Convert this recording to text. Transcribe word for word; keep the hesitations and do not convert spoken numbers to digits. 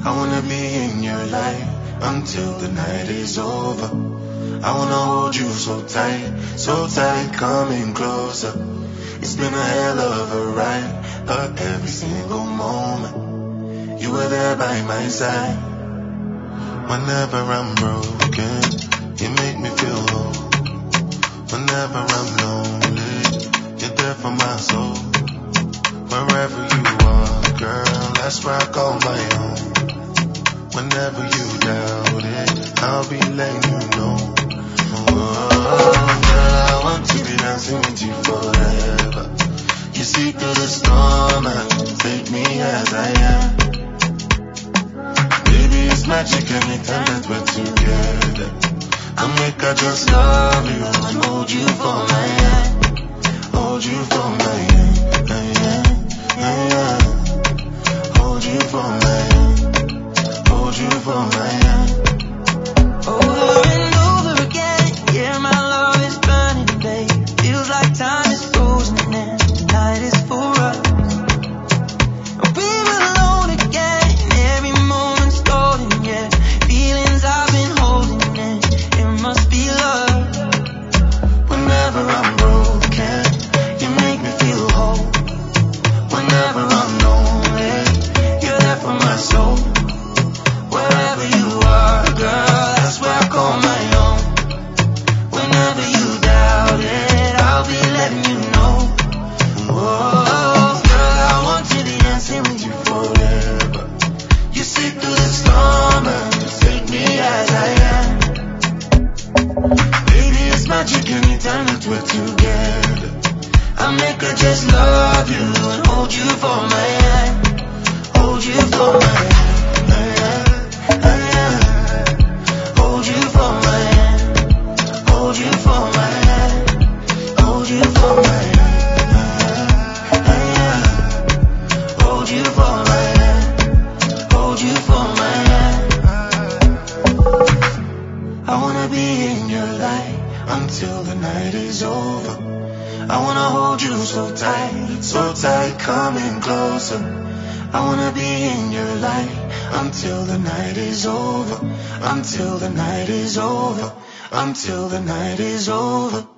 I wanna be in your life until the night is over. I wanna hold you so tight, so tight, coming closer. It's been a hell of a ride, but every single moment you were there by my side. Whenever I'm broken, you make me feel whole. Whenever I'm lonely, you're there for my soul. Wherever you are, girl, that's where I call my own. Whenever you doubt it, I'll be letting you know. Oh, girl, I want to be dancing with you forever. You see through the storm and take me as I am. Baby, it's magic anytime that we're together. I'll make I just love you and hold you for my hand. Hold you for my hand, my hand, my hand. Hold you for my hand. Hold you for my hand. Over and over again, yeah, my love is burning, babe. Feels like time is frozen and tonight is for us. We're alone again, every moment's golden, yeah. Feelings I've been holding in, it must be love. Whenever I'm broken, you make me feel whole. Whenever I'm lonely, you're there for my soul. Wherever you are, girl, that's where I call my own. Whenever you doubt it, I'll be letting you know. Oh, girl, I want to be dancing with you forever. You see through the storm and take me as I am. Baby, it's magic anytime that we're together. I make her just love you and hold you for my hand. Hold you for my hand, my hand. Hold you for my hand, hold you for my hand, hold you for my hand, hold you for my hand, hold you for my hand. I wanna be in your light until the night is over. I wanna hold you so tight, so tight, coming closer. I wanna be in your light until the night is over, until the night is over, until the night is over.